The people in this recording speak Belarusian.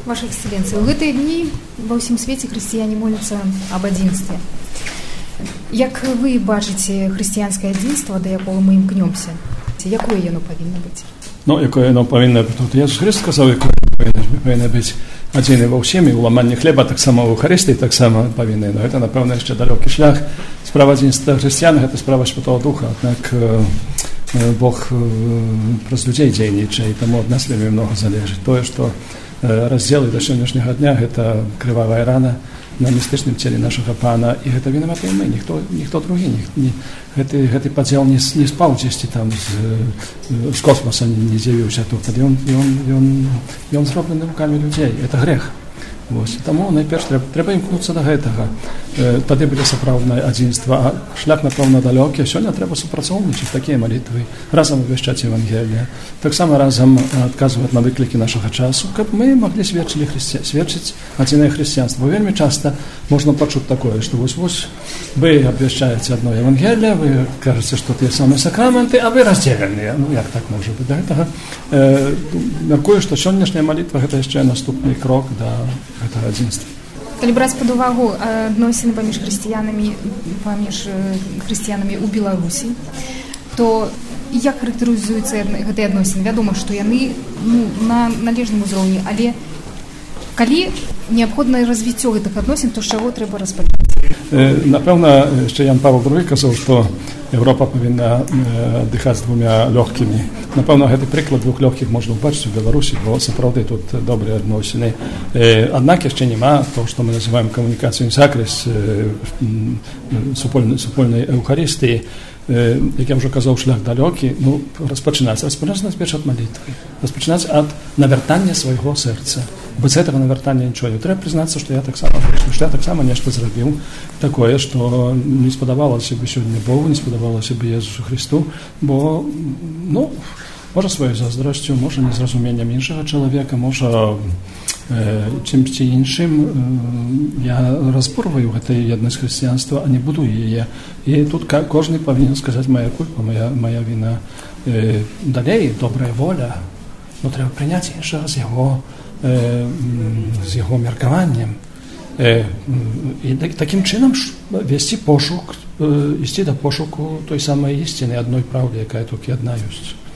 Ваша эксцелленция, в гэтыя дні ва ўсім свеце хрысціяне моляцца аб адзінстве. Як вы бачыце хрысціянскае адзінства, да якога мы імкнёмся? Якое яно павінна быць? Ну, якое яно павінна быць? Тут Jesús Христ сказаў, якое павінна быць адзіны ва ўсім, і ў ламанні хлеба таксама ў Eucharystыі таксама павінны. Но гэта, напэўна, яшчэ далёкі шлях. Справа адзінства хрысціян – гэта справа Святого Духа, аднак Бог праз людзей дзейнічае, і таму ад нас вельмі многа залежыць. Тое, што раздзелы да сённяшняга дня – гэта крывавая рана на містычным целе нашага Пана, і гэта вінаваты мы, ніхто другі. Гэты падзел не спаў дзесьці там з космоса, не з'явіўся тут. Ён зроблены рукамі людзей. Гэта грэх. Таму найперш трэба імкнуцца да гэтага. Тады будзе сапраўднае адзінства. А шлях, напэўна, далёкі. Сёння трэба супрацоўнічаць такія малітвы, разам абвяшчаць Евангелие, таксама разам адказваць на выклікі нашага часу, каб мы маглі сведчыць адзінае хрысціянства. Бо вельмі часта можна пачуць такое, што вось вы абвяшчаеце адно Евангелие, вы кажаце, што тыя самыя сакраменты, а вы раздзеленыя. Ну, як так можа быць? Да гэтага мяркую, што сённяшняя малітва – гэта яшчэ наступны крок да гэтага адзінства. Калі браць пад увагу адносіны паміж хрысціянамі ў Беларусі, то як характарызуюцца гэтыя адносіны? Вядома, што яны на належным узроўні, але калі неабходна развіццё гэтых адносін, то з чаго трэба распачаць? Напэўна, яшчэ Ян Павел II казаў, што Европа павінна дыхаць двумя лёгкімі. Напэўна, гэты прыклад двух лёгкіх можна ўбачыць у Беларусі, бо сапраўды тут добрыя адносіны. Аднак яшчэ няма то, што мы называем камунікацыяй сакрыс, супольнай Eucharystыі. Як я ўжо казаў, шлях далёкі. Распачынаць найперш ад малітвы, распачынаць ад навяртання свайго сэрца. Без гэтага навяртання нічого. Трэба прызнацца, што я таксама нешта зрабіў такое, што не спадабалася бы сёння Богу, не спадабалася бы Jesúsu Христу, бо, можа сваёй заздрасцю, можа незразуменнем іншага чалавека, можа чымсьці іншым я разбурваю гэтую єднасць хрысціянства, а не будую яе. І тут кожны павінен сказаць, моя кульпа, моя віна. Далей, добрая воля, трэба прыняць іншага з яго меркаваннем. І такім чынам весці пошук, ісці да пошуку той самай ісціны, адной праўды, якая толькі адна ёсць.